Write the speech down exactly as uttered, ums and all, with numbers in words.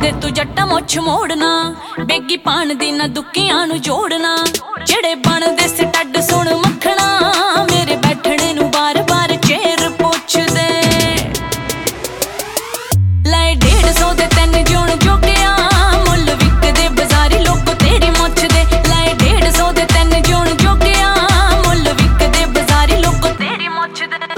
ਦੇ ਤੂੰ ਜੱਟਾ ਮੁੱਛ ਮੋੜਨਾ, ਬੇਗੀ ਪਾਣ ਦੀ ਨਾ ਦੁੱਕੀਆਂ ਨੂੰ ਜੋੜਨਾ। ਜਿਹੜੇ ਬਣਦੇ ਸੀ ਟੱਡ ਸੁਣ ਮੱਖਣਾ, ਮੇਰੇ ਬੈਠਣੇ ਨੂੰ ਬਾਰ-ਬਾਰ ਚੇਰ ਪੁੱਛਦੇ। ਲੈ ਡੇਢ ਸੌ ਦੇ ਤਿੰਨ ਜੂਣ ਜੋਗਿਆ, ਮੁੱਲ ਵਿਕਦੇ ਬਾਜ਼ਾਰੀ ਲੋਕੋ ਤੇਰੀ ਮੁੱਛ ਦੇ। ਲੈ ਡੇਢ ਸੌ ਦੇ ਤਿੰਨ ਜੂਣ ਜੋਗਿਆ, ਮੁੱਲ ਵਿਕਦੇ ਬਾਜ਼ਾਰੀ ਲੋਕੋ ਤੇਰੀ ਮੁੱਛ ਦੇ।